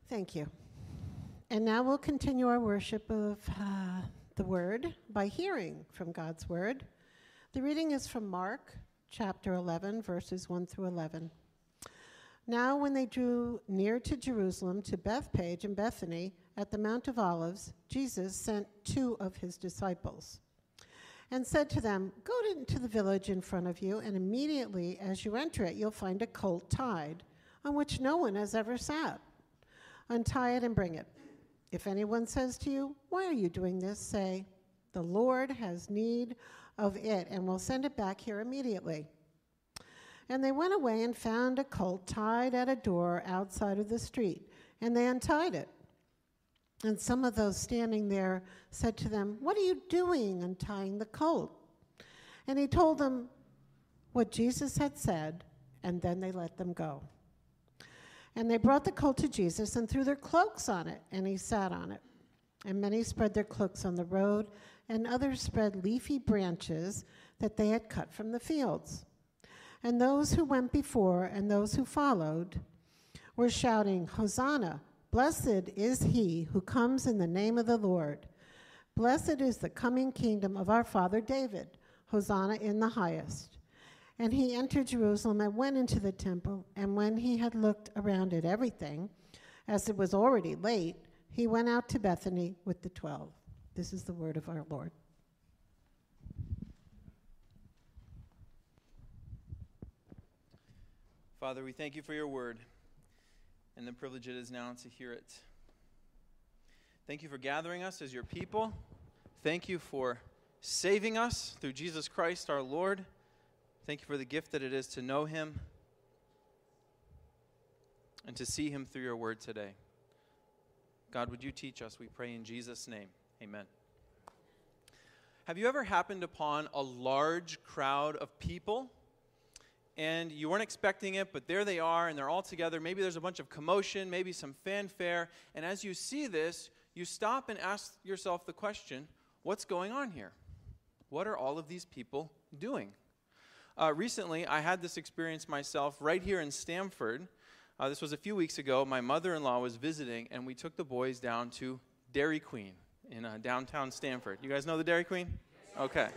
Thank you. And now we'll continue our worship of the Word by hearing from God's Word. The reading is from Mark chapter 11, verses 1 through 11. Now when they drew near to Jerusalem, to Bethphage and Bethany, at the Mount of Olives, Jesus sent 2 of his disciples and said to them, "Go into the village in front of you, and immediately as you enter it, you'll find a colt tied, on which no one has ever sat. Untie it and bring it. If anyone says to you, 'Why are you doing this?' say, 'The Lord has need of it, and will send it back here immediately.'" And they went away and found a colt tied at a door outside of the street, and they untied it. And some of those standing there said to them, "What are you doing untying the colt?" And he told them what Jesus had said, and then they let them go. And they brought the colt to Jesus and threw their cloaks on it, and he sat on it. And many spread their cloaks on the road, and others spread leafy branches that they had cut from the fields. And those who went before and those who followed were shouting, "Hosanna! Blessed is he who comes in the name of the Lord. Blessed is the coming kingdom of our father David. Hosanna in the highest." And he entered Jerusalem and went into the temple, and when he had looked around at everything, as it was already late, he went out to Bethany with the 12. This is the word of our Lord. Father, we thank you for your word and the privilege it is now to hear it. Thank you for gathering us as your people. Thank you for saving us through Jesus Christ our Lord. Thank you for the gift that it is to know him and to see him through your word today. God, would you teach us, we pray in Jesus' name. Amen. Have you ever happened upon a large crowd of people and you weren't expecting it, but there they are, and they're all together? Maybe there's a bunch of commotion, maybe some fanfare, and as you see this, you stop and ask yourself the question, what's going on here? What are all of these people doing? Recently, I had this experience myself right here in Stamford. This was a few weeks ago. My mother-in-law was visiting, and we took the boys down to Dairy Queen in downtown Stamford. You guys know the Dairy Queen? Okay.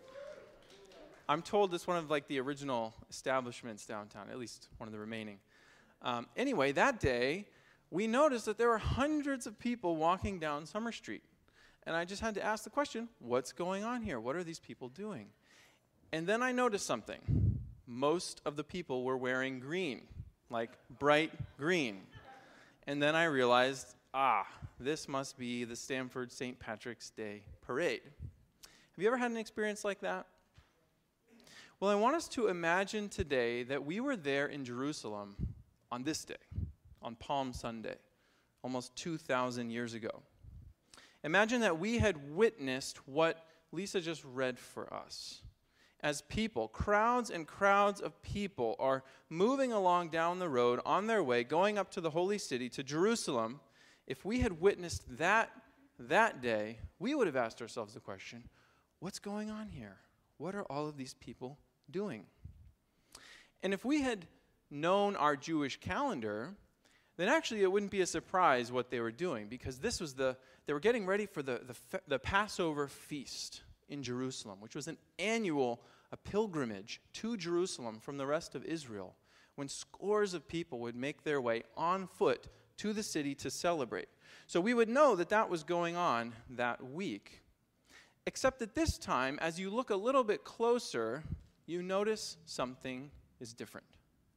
I'm told it's one of the original establishments downtown, at least one of the remaining. Anyway, that day, we noticed that there were hundreds of people walking down Summer Street. And I just had to ask the question, what's going on here? What are these people doing? And then I noticed something. Most of the people were wearing green, like bright green. And then I realized, this must be the Stamford St. Patrick's Day Parade. Have you ever had an experience like that? Well, I want us to imagine today that we were there in Jerusalem on this day, on Palm Sunday, almost 2,000 years ago. Imagine that we had witnessed what Lisa just read for us. As people, crowds and crowds of people are moving along down the road on their way, going up to the holy city, to Jerusalem. If we had witnessed that day, we would have asked ourselves the question, what's going on here? What are all of these people doing? And if we had known our Jewish calendar, then actually it wouldn't be a surprise what they were doing, because they were getting ready for the Passover feast in Jerusalem, which was an annual pilgrimage to Jerusalem from the rest of Israel, when scores of people would make their way on foot to the city to celebrate. So we would know that was going on that week. Except that this time, as you look a little bit closer, you notice something is different.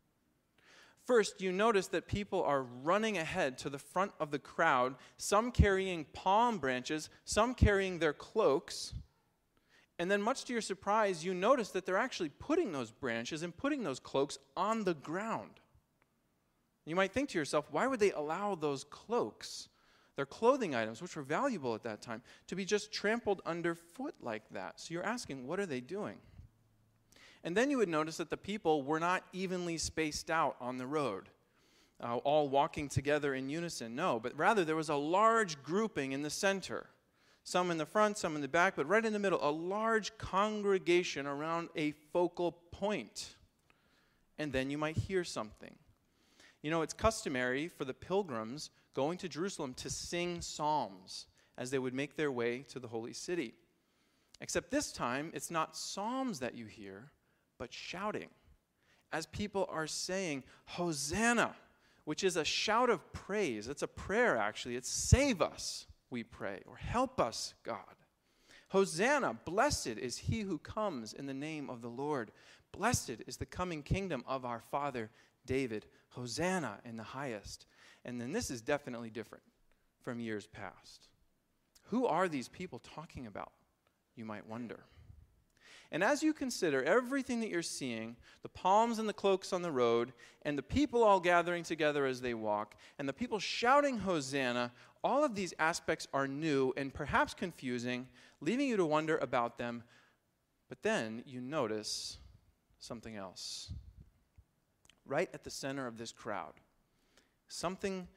First, you notice that people are running ahead to the front of the crowd, some carrying palm branches, some carrying their cloaks. And then much to your surprise, you notice that they're actually putting those branches and putting those cloaks on the ground. You might think to yourself, why would they allow those cloaks, their clothing items, which were valuable at that time, to be just trampled underfoot like that? So you're asking, what are they doing? And then you would notice that the people were not evenly spaced out on the road, all walking together in unison. No, but rather there was a large grouping in the center. Some in the front, some in the back, but right in the middle, a large congregation around a focal point. And then you might hear something. You know, it's customary for the pilgrims going to Jerusalem to sing psalms as they would make their way to the holy city. Except this time, it's not psalms that you hear, but shouting, as people are saying, Hosanna, which is a shout of praise. It's a prayer, actually. It's save us, we pray, or help us, God. Hosanna, blessed is he who comes in the name of the Lord. Blessed is the coming kingdom of our father David. Hosanna in the highest. And then this is definitely different from years past. Who are these people talking about, you might wonder. And as you consider everything that you're seeing, the palms and the cloaks on the road, and the people all gathering together as they walk, and the people shouting Hosanna, all of these aspects are new and perhaps confusing, leaving you to wonder about them. But then you notice something else. Right at the center of this crowd, someone,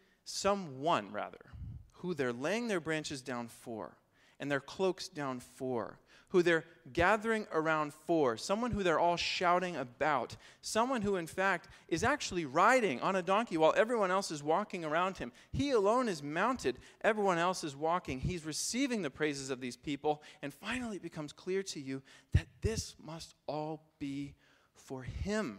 who they're laying their branches down for, and their cloaks down for, who they're gathering around for, someone who they're all shouting about, someone who, in fact, is actually riding on a donkey while everyone else is walking around him. He alone is mounted. Everyone else is walking. He's receiving the praises of these people, and finally it becomes clear to you that this must all be for him.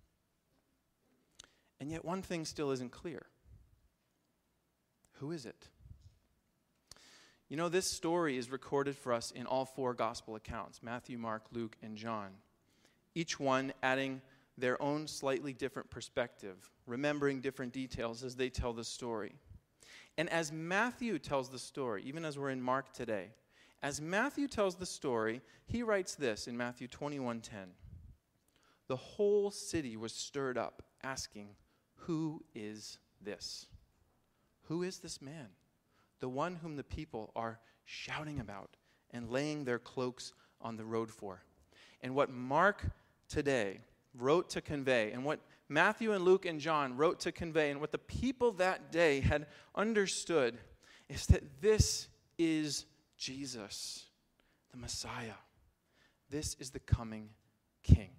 And yet one thing still isn't clear. Who is it? You know, this story is recorded for us in all four gospel accounts, Matthew, Mark, Luke, and John, each one adding their own slightly different perspective, remembering different details as they tell the story. And as Matthew tells the story, even as we're in Mark today, as Matthew tells the story, he writes this in Matthew 21:10. The whole city was stirred up, asking, "Who is this? Who is this man? The one whom the people are shouting about and laying their cloaks on the road for." And what Mark today wrote to convey, and what Matthew and Luke and John wrote to convey, and what the people that day had understood, is that this is Jesus, the Messiah. This is the coming King.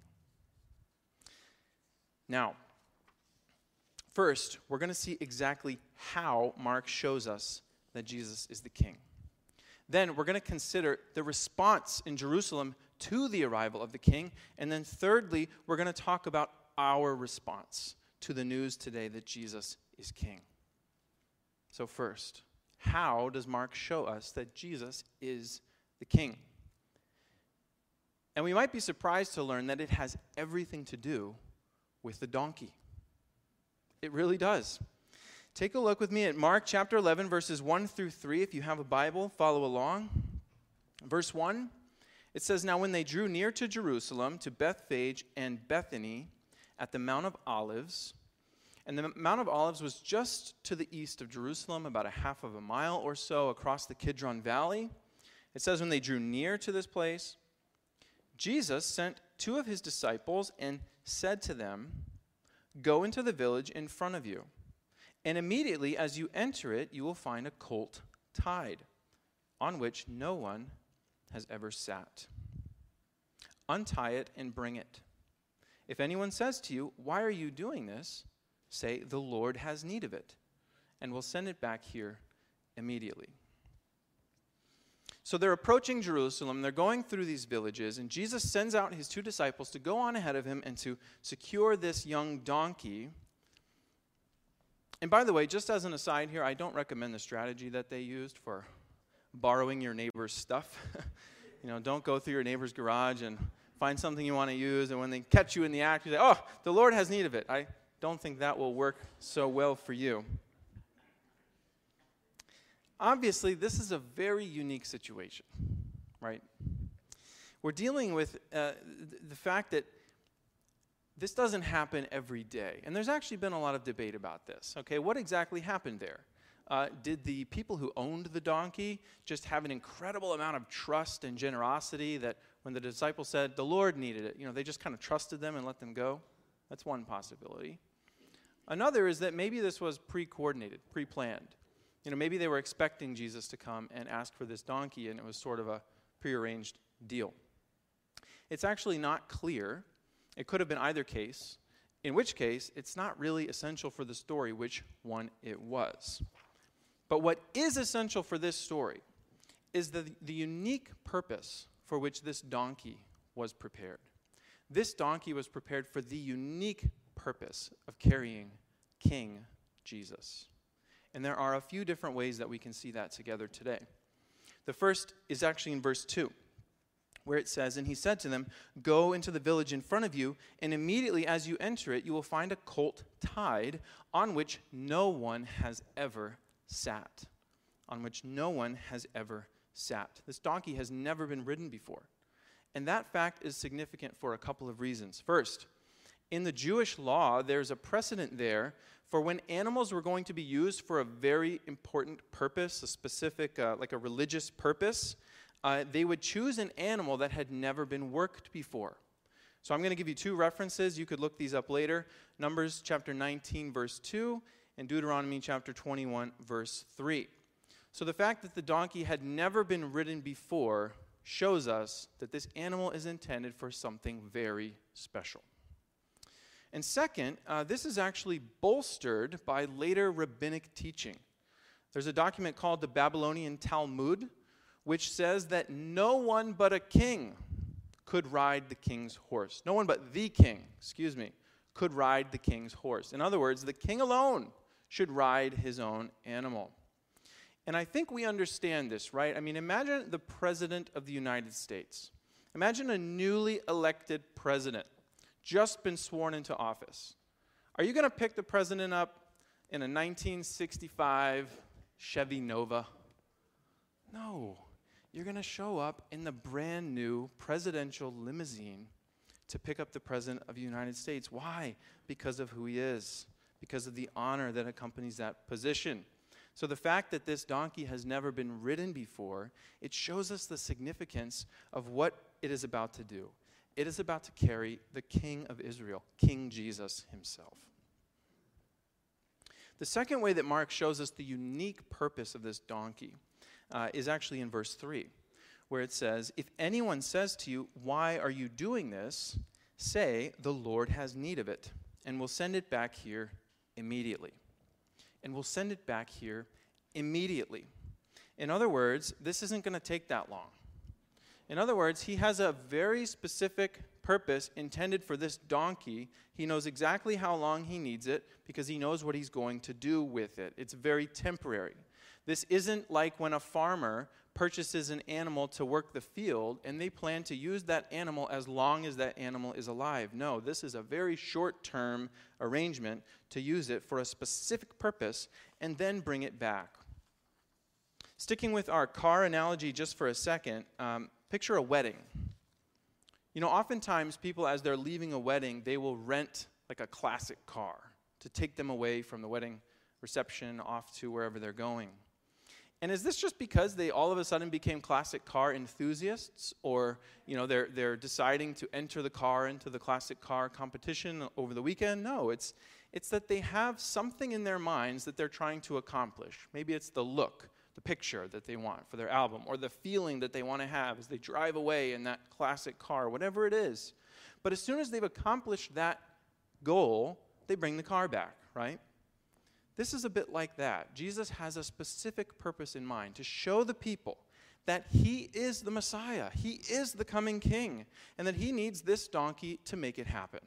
Now, first, we're going to see exactly how Mark shows us that Jesus is the King. Then we're going to consider the response in Jerusalem to the arrival of the King. And then thirdly, we're going to talk about our response to the news today that Jesus is King. So first, how does Mark show us that Jesus is the King? And we might be surprised to learn that it has everything to do with the donkey. It really does. Take a look with me at Mark chapter 11, verses 1 through 3. If you have a Bible, follow along. Verse 1, it says, "Now when they drew near to Jerusalem, to Bethphage and Bethany, at the Mount of Olives," and the Mount of Olives was just to the east of Jerusalem, about a half of a mile or so across the Kidron Valley. It says when they drew near to this place, Jesus sent two of his disciples and said to them, "Go into the village in front of you. And immediately as you enter it, you will find a colt tied, on which no one has ever sat. Untie it and bring it. If anyone says to you, 'Why are you doing this?' say, 'The Lord has need of it, and will send it back here immediately.'" So they're approaching Jerusalem, they're going through these villages, and Jesus sends out his two disciples to go on ahead of him and to secure this young donkey. And by the way, just as an aside here, I don't recommend the strategy that they used for borrowing your neighbor's stuff. Don't go through your neighbor's garage and find something you want to use, and when they catch you in the act, you say, "Oh, the Lord has need of it." I don't think that will work so well for you. Obviously, this is a very unique situation, right? We're dealing with the fact that this doesn't happen every day. And there's actually been a lot of debate about this. Okay, what exactly happened there? Did the people who owned the donkey just have an incredible amount of trust and generosity that when the disciples said the Lord needed it, they just kind of trusted them and let them go? That's one possibility. Another is that maybe this was pre-coordinated, pre-planned. Maybe they were expecting Jesus to come and ask for this donkey, and it was sort of a prearranged deal. It's actually not clear. It could have been either case, in which case it's not really essential for the story which one it was. But what is essential for this story is the unique purpose for which this donkey was prepared. This donkey was prepared for the unique purpose of carrying King Jesus. And there are a few different ways that we can see that together today. The first is actually in verse 2, where it says, "And he said to them, 'Go into the village in front of you, and immediately as you enter it, you will find a colt tied on which no one has ever sat.'" On which no one has ever sat. This donkey has never been ridden before. And that fact is significant for a couple of reasons. First, in the Jewish law, there's a precedent there for when animals were going to be used for a very important purpose, a specific, like a religious purpose, they would choose an animal that had never been worked before. So I'm going to give you two references. You could look these up later. Numbers chapter 19, verse 2, and Deuteronomy chapter 21, verse 3. So the fact that the donkey had never been ridden before shows us that this animal is intended for something very special. And second, this is actually bolstered by later rabbinic teaching. There's a document called the Babylonian Talmud, which says that no one but a king could ride the king's horse. No one but the king, could ride the king's horse. In other words, the king alone should ride his own animal. And I think we understand this, right? I mean, imagine the President of the United States. Imagine a newly elected president, just been sworn into office. Are you going to pick the president up in a 1965 Chevy Nova? No. You're going to show up in the brand new presidential limousine to pick up the President of the United States. Why? Because of who he is, because of the honor that accompanies that position. So the fact that this donkey has never been ridden before, it shows us the significance of what it is about to do. It is about to carry the King of Israel, King Jesus himself. The second way that Mark shows us the unique purpose of this donkey is actually in verse 3, where it says, "If anyone says to you, 'Why are you doing this?' say, 'The Lord has need of it, and will send it back here immediately.'" And we'll send it back here immediately. In other words, this isn't going to take that long. In other words, he has a very specific purpose intended for this donkey. He knows exactly how long he needs it because he knows what he's going to do with it. It's very temporary. This isn't like when a farmer purchases an animal to work the field and they plan to use that animal as long as that animal is alive. No, this is a very short-term arrangement to use it for a specific purpose and then bring it back. Sticking with our car analogy just for a second, picture a wedding. You know, oftentimes people, as they're leaving a wedding, they will rent like a classic car to take them away from the wedding reception off to wherever they're going. And is this just because they all of a sudden became classic car enthusiasts, or they're deciding to enter the car into the classic car competition over the weekend? No, it's that they have something in their minds that they're trying to accomplish. Maybe it's the look, the picture that they want for their album, or the feeling that they want to have as they drive away in that classic car, whatever it is. But as soon as they've accomplished that goal, they bring the car back, right? This is a bit like that. Jesus has a specific purpose in mind to show the people that he is the Messiah, he is the coming king, and that he needs this donkey to make it happen.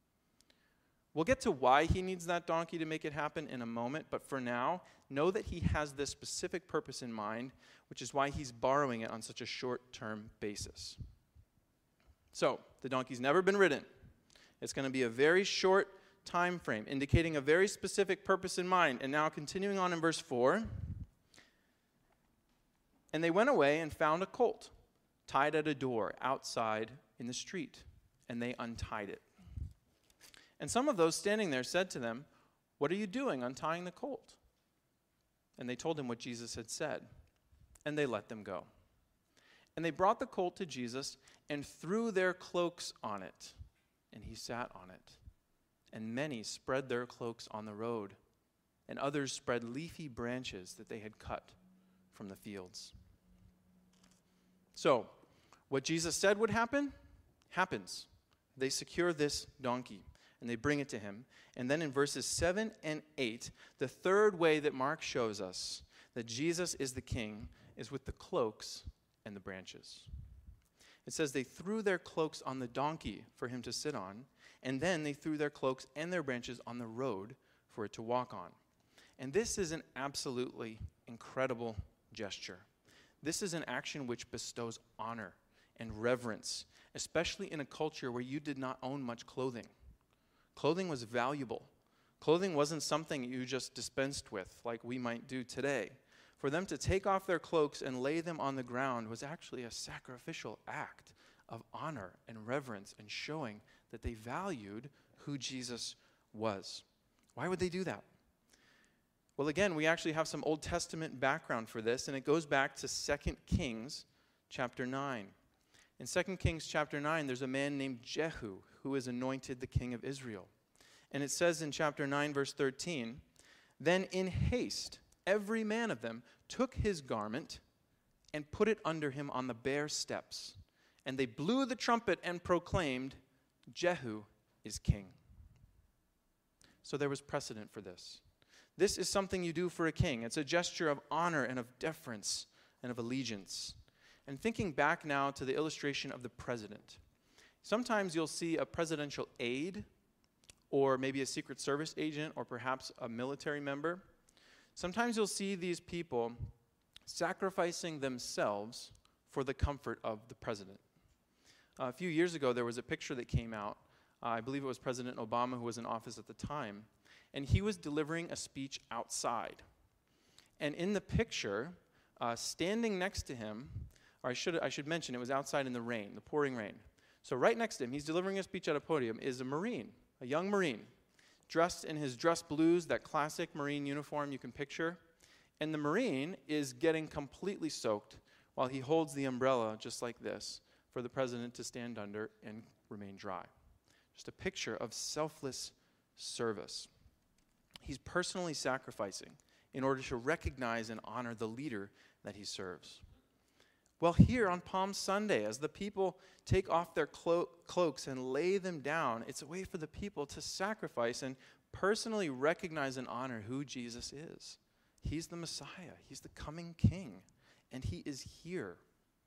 We'll get to why he needs that donkey to make it happen in a moment, but for now, know that he has this specific purpose in mind, which is why he's borrowing it on such a short-term basis. So, the donkey's never been ridden. It's going to be a very short time frame, indicating a very specific purpose in mind. And now continuing on in verse 4, "And they went away and found a colt tied at a door outside in the street, and they untied it. And some of those standing there said to them, 'What are you doing untying the colt?' And they told him what Jesus had said, and they let them go. And they brought the colt to Jesus and threw their cloaks on it, and he sat on it. And many spread their cloaks on the road, and others spread leafy branches that they had cut from the fields." So, what Jesus said would happen, happens. They secure this donkey, and they bring it to him. And then in verses 7 and 8, the third way that Mark shows us that Jesus is the king is with the cloaks and the branches. It says they threw their cloaks on the donkey for him to sit on, and then they threw their cloaks and their branches on the road for it to walk on. And this is an absolutely incredible gesture. This is an action which bestows honor and reverence, especially in a culture where you did not own much clothing. Clothing was valuable. Clothing wasn't something you just dispensed with like we might do today. For them to take off their cloaks and lay them on the ground was actually a sacrificial act of honor and reverence and showing that they valued who Jesus was. Why would they do that? Well, again, we actually have some Old Testament background for this, and it goes back to 2 Kings chapter 9. In 2 Kings chapter 9, there's a man named Jehu who is anointed the king of Israel. And it says in chapter 9, verse 13, "Then in haste every man of them took his garment and put it under him on the bare steps. And they blew the trumpet and proclaimed, 'Jehu is king.'" So there was precedent for this. This is something you do for a king. It's a gesture of honor and of deference and of allegiance. And thinking back now to the illustration of the president. Sometimes you'll see a presidential aide or maybe a Secret Service agent or perhaps a military member. Sometimes you'll see these people sacrificing themselves for the comfort of the president. A few years ago, there was a picture that came out. I believe it was President Obama who was in office at the time. And he was delivering a speech outside. And in the picture, standing next to him, or I should mention, it was outside in the rain, the pouring rain. So right next to him, he's delivering a speech at a podium, is a Marine, a young Marine, dressed in his dress blues, that classic Marine uniform you can picture. And the Marine is getting completely soaked while he holds the umbrella just like this for the president to stand under and remain dry. Just a picture of selfless service. He's personally sacrificing in order to recognize and honor the leader that he serves. Well, here on Palm Sunday, as the people take off their cloaks and lay them down, it's a way for the people to sacrifice and personally recognize and honor who Jesus is. He's the Messiah. He's the coming King, and he is here.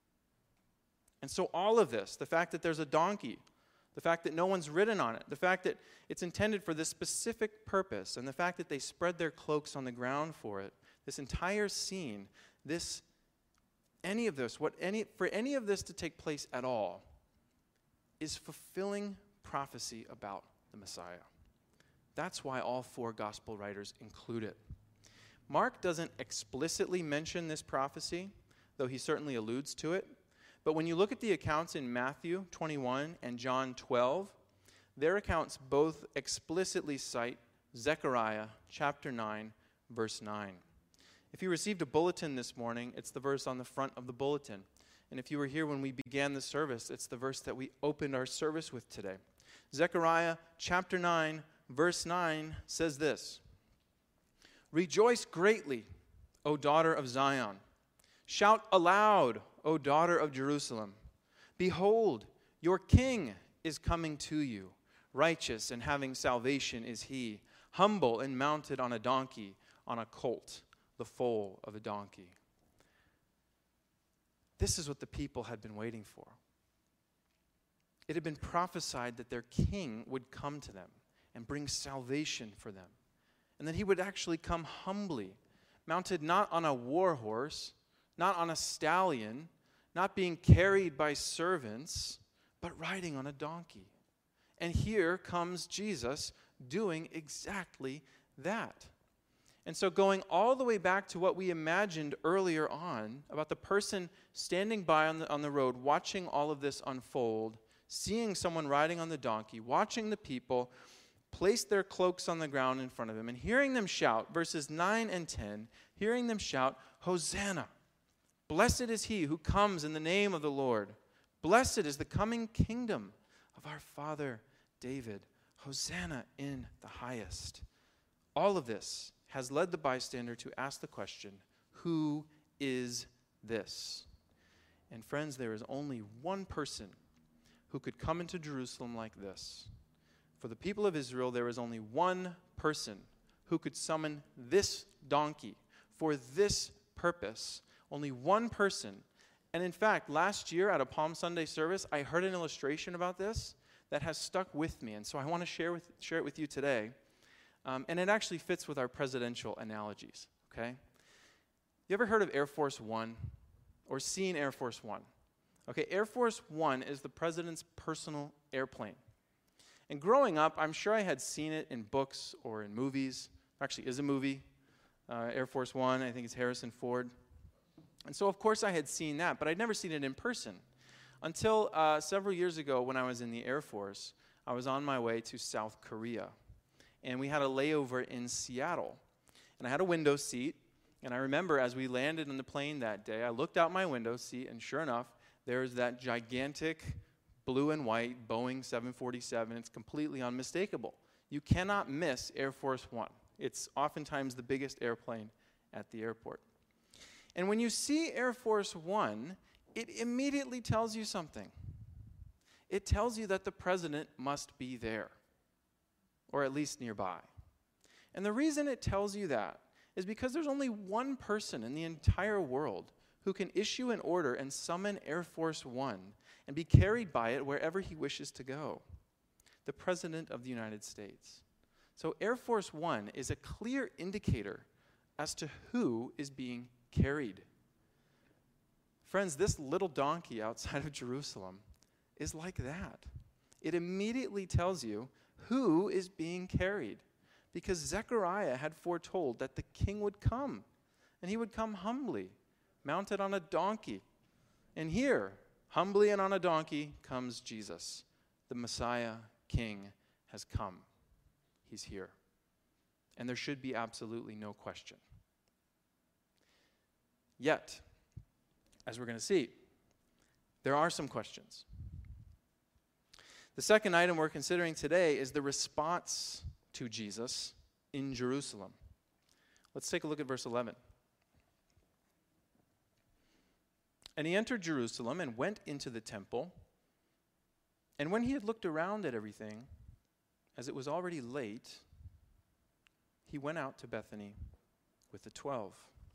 And so all of this, the fact that there's a donkey, the fact that no one's ridden on it, the fact that it's intended for this specific purpose, and the fact that they spread their cloaks on the ground for it, this entire scene, for any of this to take place at all, is fulfilling prophecy about the Messiah. That's why all four gospel writers include it. Mark doesn't explicitly mention this prophecy, though he certainly alludes to it. But when you look at the accounts in Matthew 21 and John 12, their accounts both explicitly cite Zechariah chapter 9, verse 9. If you received a bulletin this morning, it's the verse on the front of the bulletin. And if you were here when we began the service, it's the verse that we opened our service with today. Zechariah chapter 9, verse 9 says this: "Rejoice greatly, O daughter of Zion. Shout aloud, O daughter of Jerusalem. Behold, your king is coming to you. Righteous and having salvation is he, humble and mounted on a donkey, on a colt, the foal of a donkey." This is what the people had been waiting for. It had been prophesied that their king would come to them and bring salvation for them, and that he would actually come humbly, mounted not on a war horse, not on a stallion, not being carried by servants, but riding on a donkey. And here comes Jesus doing exactly that. And so going all the way back to what we imagined earlier on about the person standing by on the road, watching all of this unfold, seeing someone riding on the donkey, watching the people place their cloaks on the ground in front of him, and hearing them shout, verses 9 and 10, hearing them shout, "Hosanna! Blessed is he who comes in the name of the Lord. Blessed is the coming kingdom of our father David. Hosanna in the highest." All of this has led the bystander to ask the question, who is this? And friends, there is only one person who could come into Jerusalem like this. For the people of Israel, there is only one person who could summon this donkey for this purpose, only one person. And in fact, last year at a Palm Sunday service, I heard an illustration about this that has stuck with me. And so I want to share it with you today. And it actually fits with our presidential analogies, okay? You ever heard of Air Force One or seen Air Force One? Okay, Air Force One is the president's personal airplane. And growing up, I'm sure I had seen it in books or in movies. There actually is a movie, Air Force One. I think it's Harrison Ford. And so, of course, I had seen that, but I'd never seen it in person. Until several years ago when I was in the Air Force, I was on my way to South Korea. And we had a layover in Seattle. And I had a window seat. And I remember as we landed on the plane that day, I looked out my window seat, and sure enough, there's that gigantic blue and white Boeing 747. It's completely unmistakable. You cannot miss Air Force One. It's oftentimes the biggest airplane at the airport. And when you see Air Force One, it immediately tells you something. It tells you that the president must be there, or at least nearby. And the reason it tells you that is because there's only one person in the entire world who can issue an order and summon Air Force One and be carried by it wherever he wishes to go: the President of the United States. So Air Force One is a clear indicator as to who is being carried. Friends, this little donkey outside of Jerusalem is like that. It immediately tells you who is being carried, because Zechariah had foretold that the king would come, and he would come humbly, mounted on a donkey. And here, humbly and on a donkey, comes Jesus. The Messiah King has come. He's here. And there should be absolutely no question. Yet, as we're going to see, there are some questions. The second item we're considering today is the response to Jesus in Jerusalem. Let's take a look at verse 11. And he entered Jerusalem and went into the temple. And when he had looked around at everything, as it was already late, he went out to Bethany with the 12.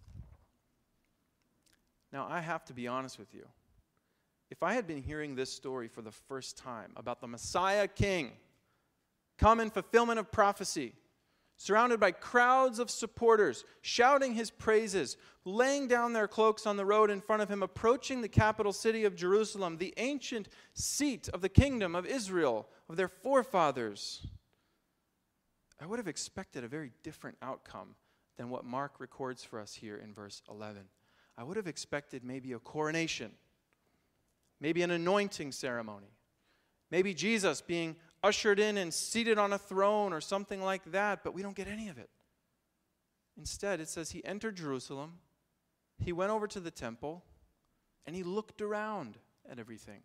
Now, I have to be honest with you. If I had been hearing this story for the first time about the Messiah King, come in fulfillment of prophecy, surrounded by crowds of supporters, shouting his praises, laying down their cloaks on the road in front of him, approaching the capital city of Jerusalem, the ancient seat of the kingdom of Israel, of their forefathers, I would have expected a very different outcome than what Mark records for us here in verse 11. I would have expected maybe a coronation, maybe an anointing ceremony, maybe Jesus being ushered in and seated on a throne or something like that, but we don't get any of it. Instead, it says he entered Jerusalem, he went over to the temple, and he looked around at everything.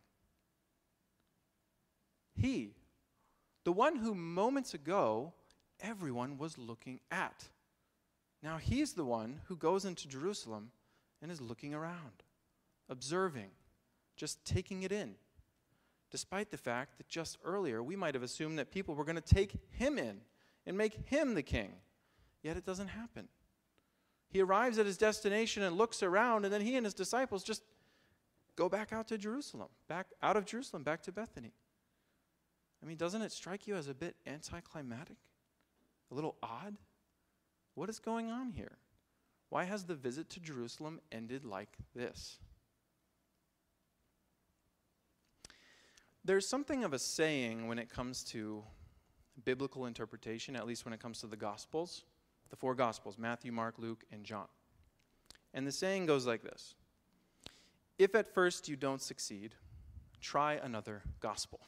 He, the one who moments ago everyone was looking at. Now he's the one who goes into Jerusalem and is looking around, observing, just taking it in. Despite the fact that just earlier we might have assumed that people were going to take him in and make him the king. Yet it doesn't happen. He arrives at his destination and looks around, and then he and his disciples just go back out to Jerusalem, back out of Jerusalem, back to Bethany. I mean, doesn't it strike you as a bit anticlimactic? A little odd? What is going on here? Why has the visit to Jerusalem ended like this? There's something of a saying when it comes to biblical interpretation, at least when it comes to the Gospels, the four Gospels, Matthew, Mark, Luke, and John. And the saying goes like this: if at first you don't succeed, try another gospel.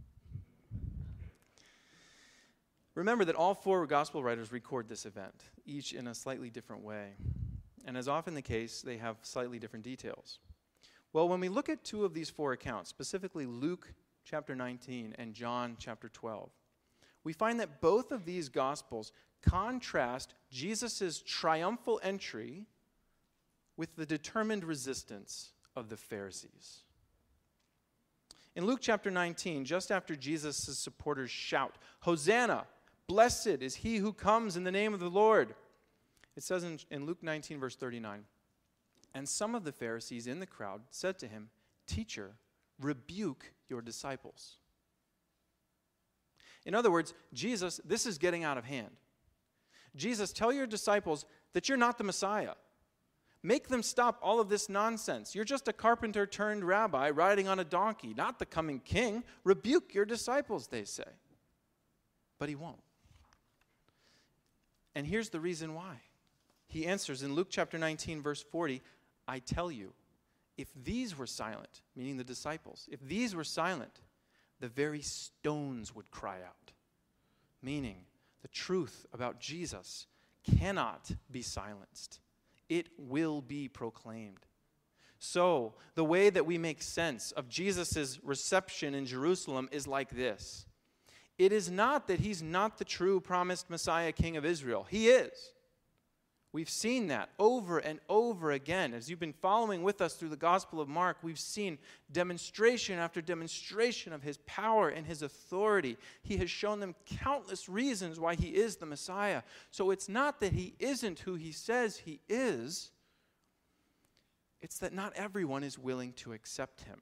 Remember that all four gospel writers record this event, each in a slightly different way. And as often the case, they have slightly different details. Well, when we look at two of these four accounts, specifically Luke chapter 19 and John chapter 12, we find that both of these gospels contrast Jesus' triumphal entry with the determined resistance of the Pharisees. In Luke chapter 19, just after Jesus' supporters shout, "Hosanna! Blessed is he who comes in the name of the Lord," it says in Luke 19, verse 39, And some of the Pharisees in the crowd said to him, "Teacher, rebuke your disciples." In other words, Jesus, this is getting out of hand. Jesus, tell your disciples that you're not the Messiah. Make them stop all of this nonsense. You're just a carpenter turned rabbi riding on a donkey, not the coming king. Rebuke your disciples, they say. But he won't. And here's the reason why. He answers in Luke chapter 19, verse 40, "I tell you, if these were silent," meaning the disciples, "if these were silent, the very stones would cry out." Meaning, the truth about Jesus cannot be silenced. It will be proclaimed. So, the way that we make sense of Jesus' reception in Jerusalem is like this. It is not that he's not the true promised Messiah, King of Israel. He is. We've seen that over and over again. As you've been following with us through the Gospel of Mark, we've seen demonstration after demonstration of his power and his authority. He has shown them countless reasons why he is the Messiah. So it's not that he isn't who he says he is. It's that not everyone is willing to accept him.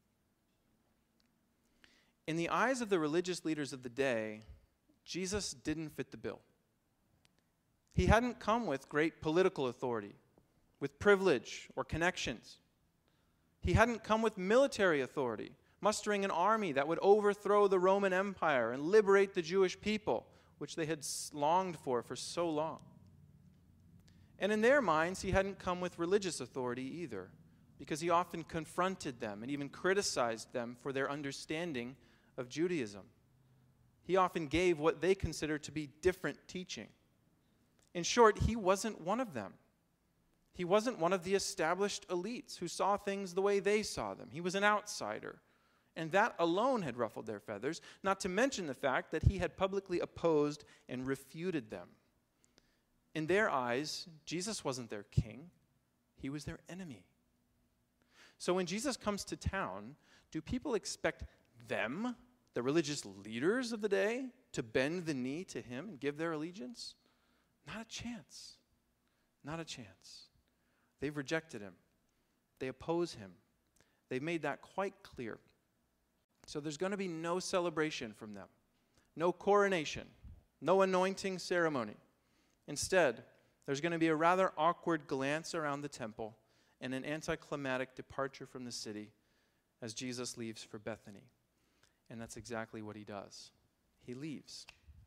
In the eyes of the religious leaders of the day, Jesus didn't fit the bill. He hadn't come with great political authority, with privilege or connections. He hadn't come with military authority, mustering an army that would overthrow the Roman Empire and liberate the Jewish people, which they had longed for so long. And in their minds, he hadn't come with religious authority either, because he often confronted them and even criticized them for their understanding of Judaism. He often gave what they considered to be different teaching. In short, he wasn't one of them. He wasn't one of the established elites who saw things the way they saw them. He was an outsider. And that alone had ruffled their feathers, not to mention the fact that he had publicly opposed and refuted them. In their eyes, Jesus wasn't their king. He was their enemy. So when Jesus comes to town, do people expect them, the religious leaders of the day, to bend the knee to him and give their allegiance? Not a chance. Not a chance. They've rejected him. They oppose him. They've made that quite clear. So there's going to be no celebration from them, no coronation, no anointing ceremony. Instead, there's going to be a rather awkward glance around the temple and an anticlimactic departure from the city as Jesus leaves for Bethany. And that's exactly what he does. He leaves.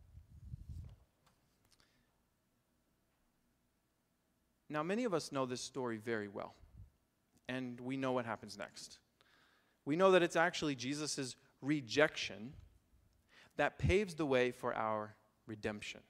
Now, many of us know this story very well, and we know what happens next. We know that it's actually Jesus' rejection that paves the way for our redemption.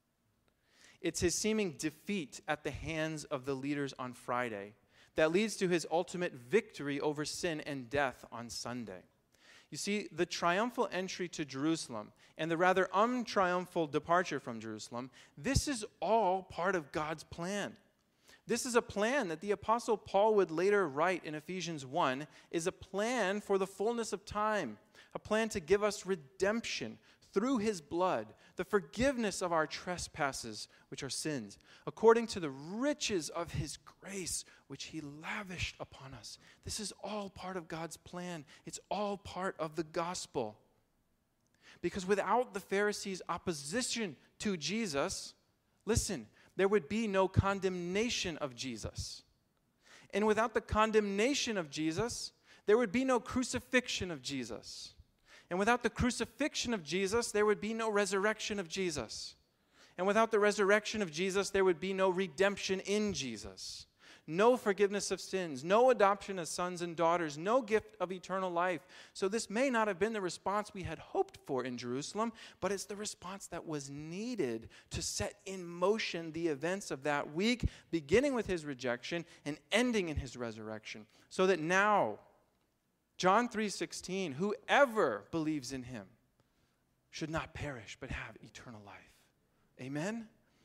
It's his seeming defeat at the hands of the leaders on Friday that leads to his ultimate victory over sin and death on Sunday. You see, the triumphal entry to Jerusalem and the rather untriumphal departure from Jerusalem, this is all part of God's plan. This is a plan that the Apostle Paul would later write in Ephesians 1, is a plan for the fullness of time, a plan to give us redemption through his blood, the forgiveness of our trespasses, which are sins, according to the riches of his grace, which he lavished upon us. This is all part of God's plan. It's all part of the gospel. Because without the Pharisees' opposition to Jesus, listen, there would be no condemnation of Jesus. And without the condemnation of Jesus, there would be no crucifixion of Jesus. And without the crucifixion of Jesus, there would be no resurrection of Jesus. And without the resurrection of Jesus, there would be no redemption in Jesus. No forgiveness of sins, no adoption as sons and daughters, no gift of eternal life. So this may not have been the response we had hoped for in Jerusalem, but it's the response that was needed to set in motion the events of that week, beginning with his rejection and ending in his resurrection. So that now, John 3:16, whoever believes in him should not perish but have eternal life. Amen?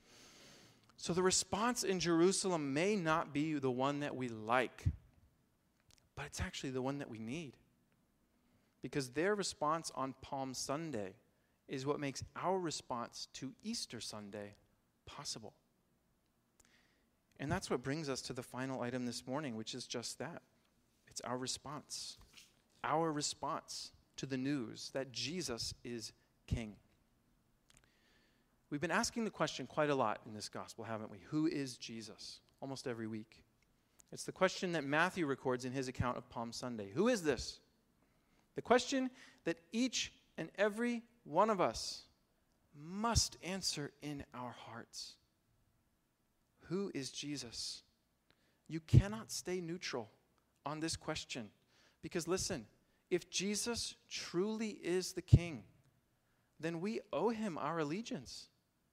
So the response in Jerusalem may not be the one that we like, but it's actually the one that we need. Because their response on Palm Sunday is what makes our response to Easter Sunday possible. And that's what brings us to the final item this morning, which is just that. It's our response. Our response to the news that Jesus is King. We've been asking the question quite a lot in this gospel, haven't we? Who is Jesus? Almost every week. It's the question that Matthew records in his account of Palm Sunday. Who is this? The question that each and every one of us must answer in our hearts. Who is Jesus? You cannot stay neutral on this question. Because listen, if Jesus truly is the King, then we owe him our allegiance.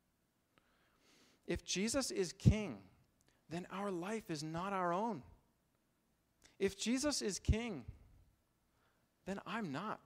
If Jesus is King, then our life is not our own. If Jesus is King, then I'm not.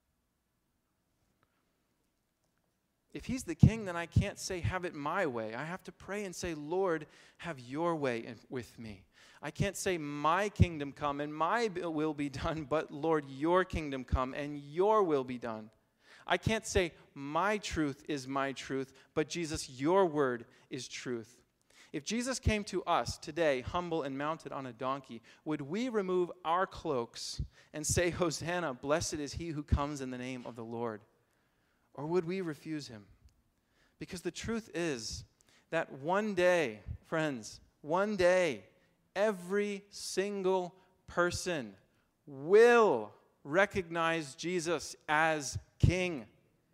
If he's the King, then I can't say, have it my way. I have to pray and say, Lord, have your way with me. I can't say, my kingdom come and my will be done, but Lord, your kingdom come and your will be done. I can't say, my truth is my truth, but Jesus, your word is truth. If Jesus came to us today, humble and mounted on a donkey, would we remove our cloaks and say, Hosanna, blessed is he who comes in the name of the Lord? Or would we refuse him? Because the truth is that one day, friends, one day, every single person will recognize Jesus as King.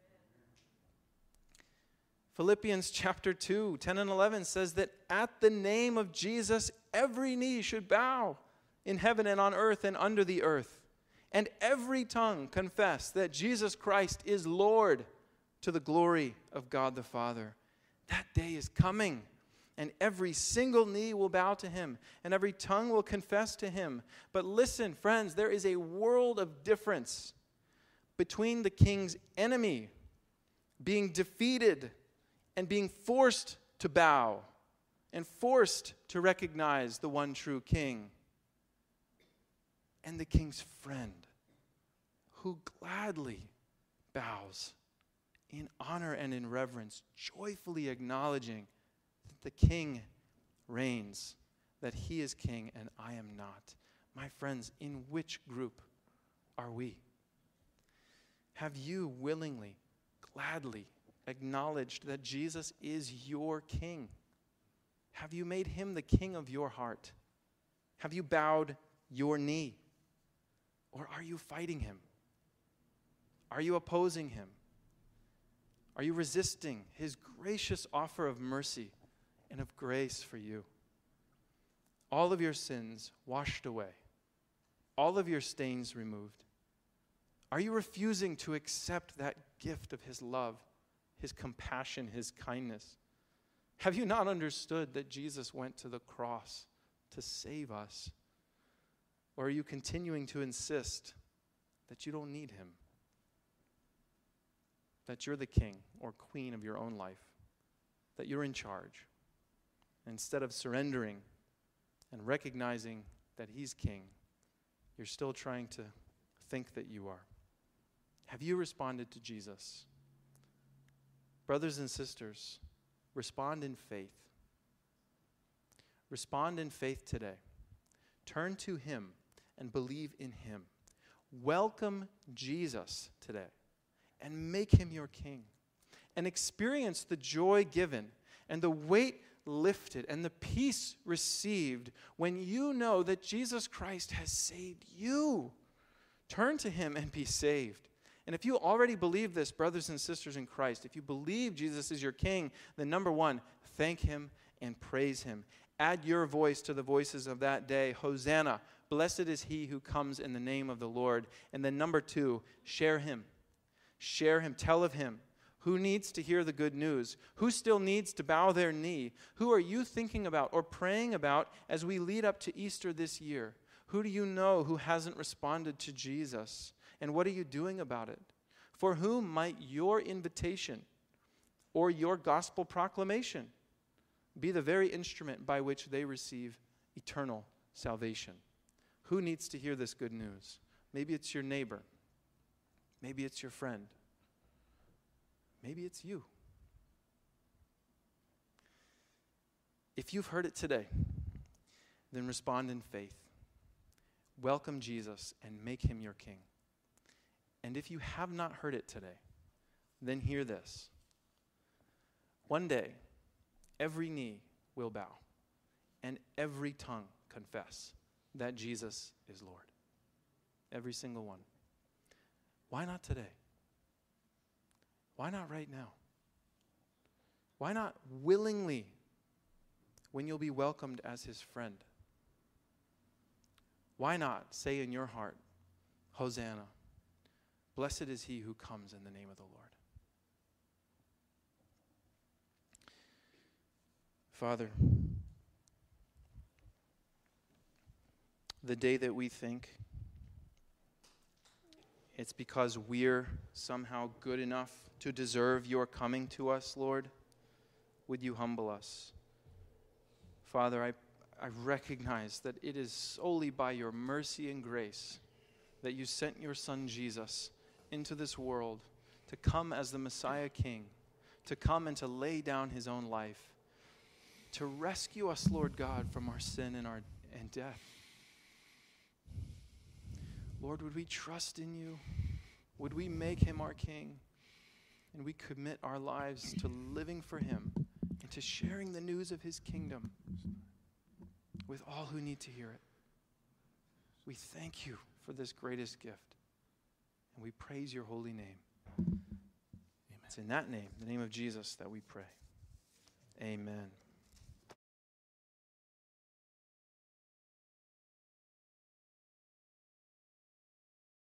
Philippians chapter 2, 10 and 11 says that at the name of Jesus, every knee should bow in heaven and on earth and under the earth, and every tongue confess that Jesus Christ is Lord to the glory of God the Father. That day is coming, and every single knee will bow to him, and every tongue will confess to him. But listen, friends, there is a world of difference between the king's enemy being defeated and being forced to bow and forced to recognize the one true king, and the king's friend who gladly bows in honor and in reverence, joyfully acknowledging that the king reigns, that he is king and I am not. My friends, in which group are we? Have you willingly, gladly acknowledged that Jesus is your king? Have you made him the king of your heart? Have you bowed your knee? Or are you fighting him? Are you opposing him? Are you resisting his gracious offer of mercy and of grace for you? All of your sins washed away. All of your stains removed. Are you refusing to accept that gift of his love, his compassion, his kindness? Have you not understood that Jesus went to the cross to save us? Or are you continuing to insist that you don't need him? That you're the king or queen of your own life? That you're in charge? Instead of surrendering and recognizing that he's king, you're still trying to think that you are. Have you responded to Jesus? Brothers and sisters, respond in faith. Respond in faith today. Turn to him and believe in him. Welcome Jesus today and make him your king. And experience the joy given and the weight lifted and the peace received when you know that Jesus Christ has saved you. Turn to him and be saved. And if you already believe this, brothers and sisters in Christ, if you believe Jesus is your king, then number one, thank him and praise him. Add your voice to the voices of that day. Hosanna, blessed is he who comes in the name of the Lord. And then number two, share him. Share him. Tell of him. Who needs to hear the good news? Who still needs to bow their knee? Who are you thinking about or praying about as we lead up to Easter this year? Who do you know who hasn't responded to Jesus? And what are you doing about it? For whom might your invitation or your gospel proclamation be the very instrument by which they receive eternal salvation? Who needs to hear this good news? Maybe it's your neighbor. Maybe it's your friend. Maybe it's you. If you've heard it today, then respond in faith. Welcome Jesus and make him your king. And if you have not heard it today, then hear this. One day, every knee will bow and every tongue confess that Jesus is Lord. Every single one. Why not today? Why not right now? Why not willingly when you'll be welcomed as his friend? Why not say in your heart, Hosanna, blessed is he who comes in the name of the Lord. Father, the day that we think it's because we're somehow good enough to deserve your coming to us, Lord, would you humble us? Father, I recognize that it is solely by your mercy and grace that you sent your Son Jesus into this world to come as the Messiah King, to come and to lay down his own life, to rescue us, Lord God, from our sin and death. Lord, would we trust in you? Would we make him our King? And we commit our lives to living for him and to sharing the news of his kingdom with all who need to hear it. We thank you for this greatest gift, and we praise your holy name. Amen. It's in that name, the name of Jesus, that we pray. Amen.